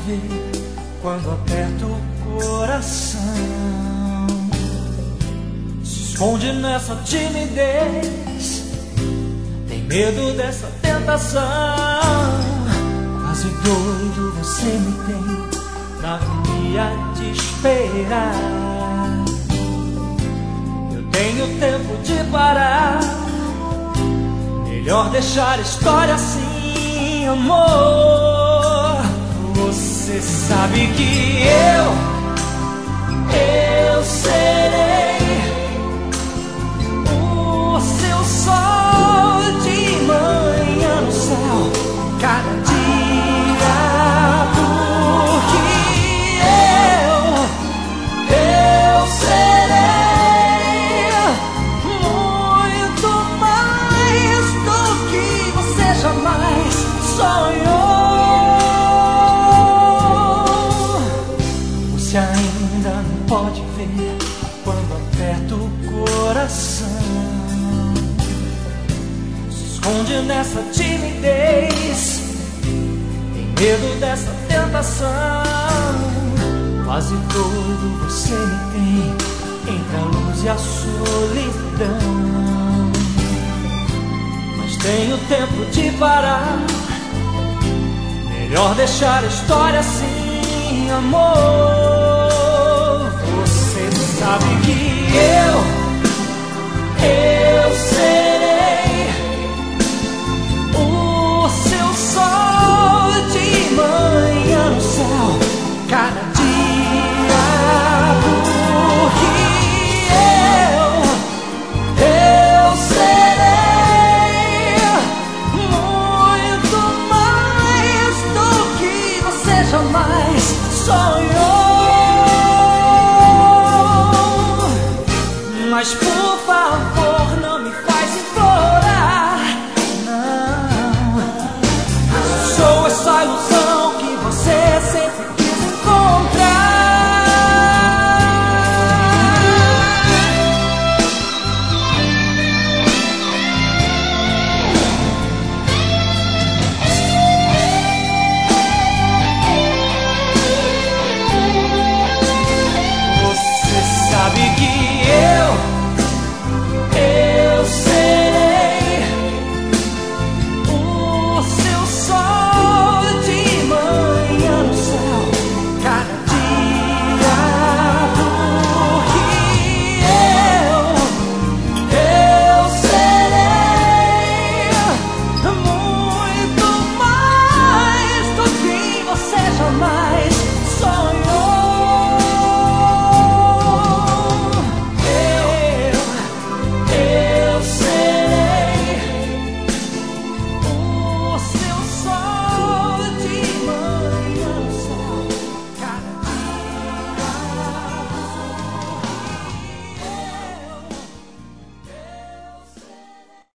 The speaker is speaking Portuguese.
ver quando aperto o coração. Se esconde nessa timidez, tem medo dessa tentação. Quase doido você me tem na agonia de esperar. Eu tenho tempo de parar, melhor deixar a história assim, amor. Você sabe que eu serei o seu sol de manhã no céu, cada dia, porque eu serei muito mais do que você jamais sonhou. Você ainda não pode ver quando aperto o coração. Se esconde nessa timidez, tem medo dessa tentação. Quase doido você me tem entre a luz e a solidão. Mas tenho tempo de parar, melhor deixar a história assim, amor. Você sabe que eu